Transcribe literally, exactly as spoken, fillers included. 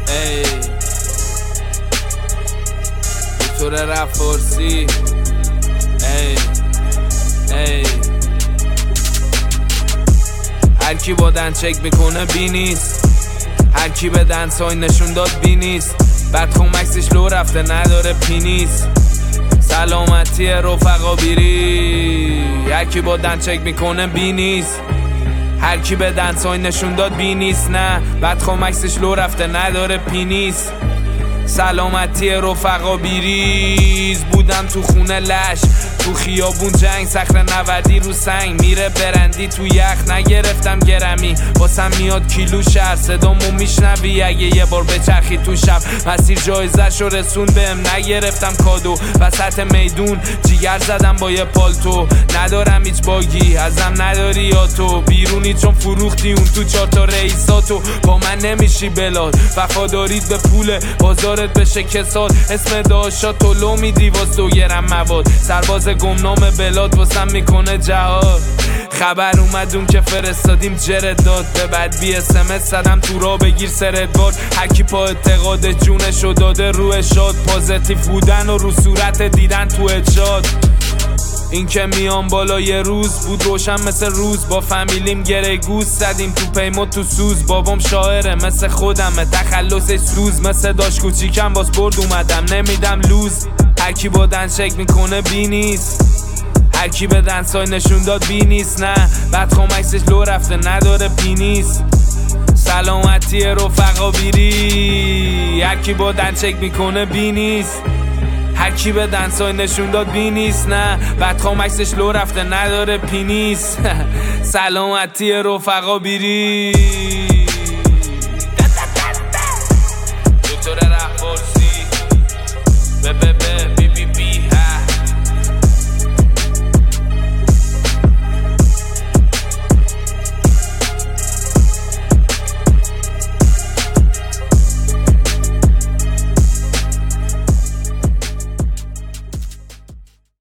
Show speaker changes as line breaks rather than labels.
ای طور رپ فارسی ای ای هر کی با دن چک بکنه بی نیست، هر کی به دنسای نشون داد بی نیست، بعد خمکسش لو رفته نداره پینیست. سلامتی رفقا بیری، هر کی با دن چک میکنه بی نیست، هر کی به دنسای نشون داد بی نیست، نه بعد خمکسش لو رفته نداره پینیست. سلامتی رفقا بیریز، بودم تو خونه لش، تو خیابون جنگ، صخره نودی رو سنگ، میره برندی تو یخ، نگرفتم گرمی واسم میاد کیلو شهر، صدامو میشنوی اگه یه بار بچرخی تو شب، مسیر جایزش رو رسون بهم، نگرفتم کادو وسط میدون، جیگر زدم با یه پالتو، ندارم هیچ باگی ازم نداری یا تو بیرونی چون فروختی اون تو چهار تا رئیساتو، با من نمیشی بلاد، وفادارید به پول بازارت بشه کساد، اسم داشا تو لو میدی واس دو گرم مواد، سرباز گمنام بلاد واسم میکنه جهاد، خبر اومد اون که فرستادیم جرد داد، به بعد بی اس ام اس زدم تو را بگیر سرت باد، هرکی پا اعتقاد جونشو داده روی شاد، پازیتیو بودن و رو صورت دیدن تو اجاد، این که میام بالا یه روز بود روشن مثل روز، با فامیلیم گره گوز زدیم تو پیما تو سوز، بابام شاعره مثل خودمه تخلصش سوز، مثل داشت کوچیکم باز برد اومدم نمیدم لوز، هر کی با دن چک میکنه بی نیست، هر کی به دنسای نشون داد بی نیست، نه بعد خمکسش لو رفته نداره پینیست. سلامتی رفقا بیری، هر کی با دن چک میکنه بی نیست، هر کی به دنسای نشون داد بی نیست، نه بعد خمکسش لو رفته نداره پینیست. سلامتی رفقا بیری.